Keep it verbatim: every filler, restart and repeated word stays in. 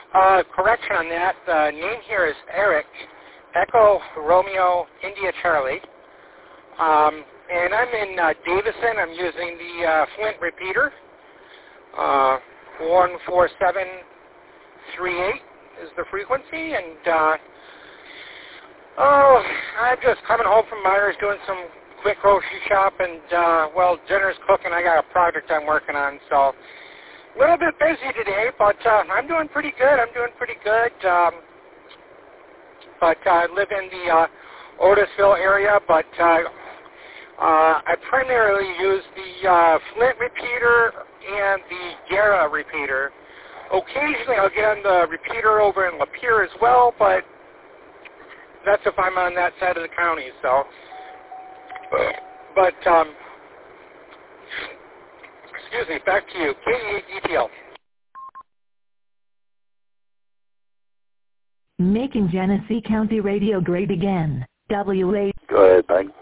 Uh, correction on that. The name here is Eric, Echo Romeo India Charlie. Um, and I'm in uh, Davison. I'm using the uh, Flint repeater. Uh, one four seven three eight is the frequency. And, uh, oh, I'm just coming home from Myers doing some quick grocery shop. And, uh, well, dinner's cooking. I got a project I'm working on, so... A little bit busy today, but uh, I'm doing pretty good. I'm doing pretty good. Um, but uh, I live in the uh, Otisville area, but uh, uh, I primarily use the uh, Flint repeater and the Gara repeater. Occasionally I'll get on the repeater over in Lapeer as well, but that's if I'm on that side of the county. So, but um, excuse me, back to you. K E eight D T L. Making Genesee County radio great again. W A. Go ahead, Mike.